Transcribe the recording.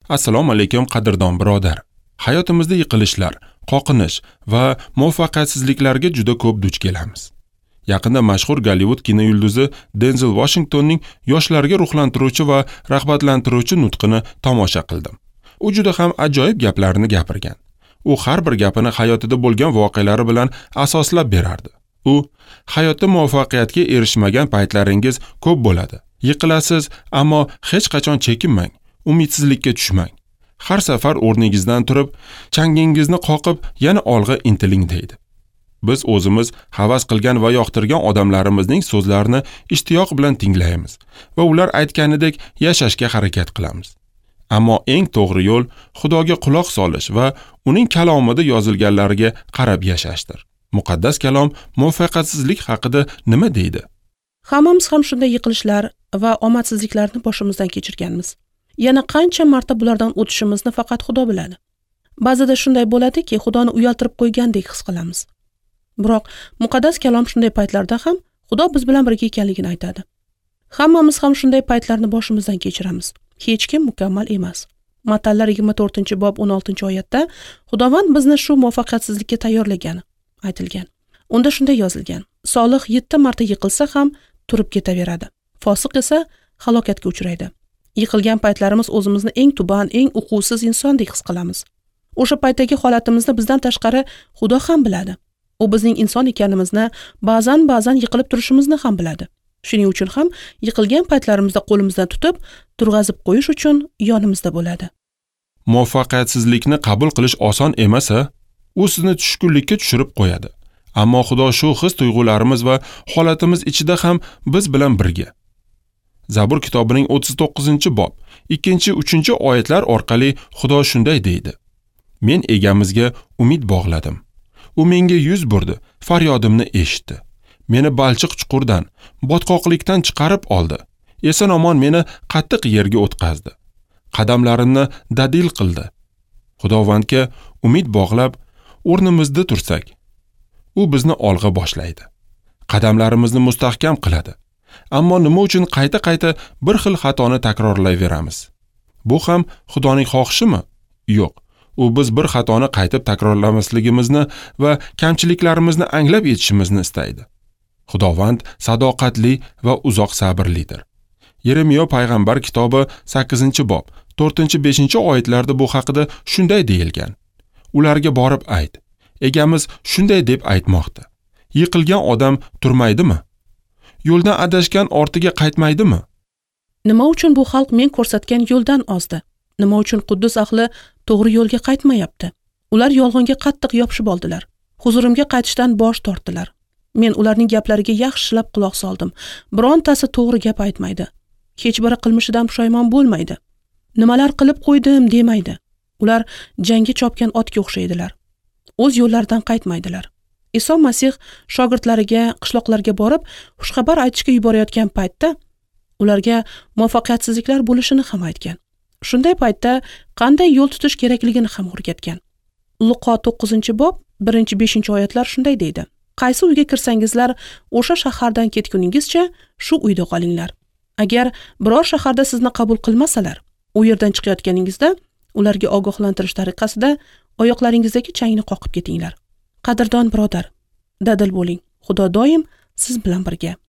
Assalomu alaykum qadrdon birodar. Hayotimizda yiqilishlar, qoqinish va muvaffaqiyatsizliklarga juda ko'p duch kelamiz. Yaqinda mashhur Gollivud kino yulduzi Denzel Washingtonning yoshlarga ruhlantiruvchi va rag'batlantiruvchi nutqini tomosha qildim. U juda ham ajoyib gaplarni gapirgan. U har bir gapini hayotida bo'lgan voqealari bilan asoslab berardi. U hayotda muvaffaqiyatga erishmagan paytlaringiz ko'p bo'ladi. Yiqilasiz, ammo hech qachon chekinmang. Umidsizlikka tushmang. Har safar o'rningizdan turib, changingizni qoqib, yana olg'a intiling deydi. Biz o'zimiz havas qilgan va yoqtirgan odamlarimizning so'zlarini ishtiyoq bilan tinglaymiz va ular aytganidek yashashga harakat qilamiz. Ammo eng to'g'ri yo'l Xudoga quloq solish va uning kalomida yozilganlariga qarab yashashdir. Muqaddas kalom muvaffaqiyatsizlik haqida nima deydi? Hammamiz ham shunday yiqilishlar va omadsizliklarni boshimizdan kechirganmiz. Yana qancha marta bulardan o'tishimizni faqat Xudo biladi. Ba'zida shunday bo'ladiki, Xudoni uyaltirib qo'ygandek his qilamiz. Biroq muqaddas kalom shunday paytlarda ham Xudo biz bilan birga ekanligini aytadi. Hammamiz ham shunday paytlarni boshimizdan kechiramiz. Hech kim mukammal emas. Matallar 24-bob 16-oyatda Xudovand bizni shu muvaffaqiyatsizlikka tayyorlagani aytilgan. Unda shunday yozilgan: Solih 7 marta yiqilsa ham turib ketaveradi. Fosiq esa halokatga uchraydi. Yiqilgan paytlarimiz o'zimizni eng tuban, eng uquvsiz insondek his qilamiz. O'sha paytdagi holatimizni bizdan tashqari Xudo ham biladi. U bizning inson ekanimizni, ba'zan yiqilib turishimizni ham biladi. Shuning uchun ham yiqilgan paytlarimizda qo'limizdan tutib, turg'azib qo'yish uchun yonimizda bo'ladi. Muvaffaqiyatsizlikni qabul qilish oson emas-a? U sizni tushkunlikka tushirib qo'yadi. Ammo Xudo shu his-tuyg'ularimiz va holatimiz ichida ham biz bilan birga. Zabur kitobining 39-bob 2-3 oyatlar orqali Xudo shunday deydi: Men egamizga umid bog'ladim. U menga yuz burdi, faryodimni eshitdi. Meni balchiq chuqurdan, botqoqlikdan chiqarib oldi. Eson-omon meni qattiq yerga o'tkazdi. Qadamlarimni dadil qildi. Xudovandga umid bog'lab, o'rnimizda tursak, u bizni olg'a boshlaydi. Qadamlarimizni mustahkam qiladi. Ammo nima uchun qayta-qayta bir xil xatoni takrorlayveramiz? Bu ham Xudoning xohishimi? Yo'q. U biz bir xatoni qaytib takrorlamasligimizni va kamchiliklarimizni anglab yetishimizni istaydi. Xudovand sadoqatli va uzoq sabrlidir. Yeremiyo payg'ambar kitobi 8-bob 4-5 oyatlarda bu haqida shunday deyilgan: Ularga borib ayt. Egamiz shunday deb aytmoqda: Yiqilgan odam turmaydimi? Yo'ldan adashgan ortiga qaytmaydimi? Nima uchun bu xalq men ko'rsatgan yo'ldan ozdi? Nima uchun Quddus ahli to'g'ri yo'lga qaytmayapti? Ular yolg'onga qattiq yopishib oldilar. Huzurimga qaytishdan bosh tortdilar. Men ularning gaplariga yaxshilab quloq soldim. Birontasi to'g'ri gap aytmaydi. Hech biri qilmishidan pushaymon bo'lmaydi. Nimalar qilib qo'ydim demaydi. Ular jangga chopgan otga o'xshaydilar. O'z yo'llaridan qaytmaydilar. Iso Masih shogirdlariga qishloqlarga borib, xushxabar aytishga yuborayotgan paytda ularga muvaffaqiyatsizliklar bo'lishini ham aytgan. Shunday paytda qanday yo'l tutish kerakligini ham o'rgatgan. Luqo 9-bob 1-5 oyatlar shunday deydi: Qaysi uyga kirsangizlar, o'sha shahardan ketguningizcha shu uyda qolinglar. Agar biror shaharda sizni qabul qilmasalar, u yerdan chiqayotganingizda ularga ogohlantirish tariqasida oyoqlaringizdagi changni qoqib ketinglar. Qadrdon birodar, dadil bo'ling. Xudo doim siz bilan birga.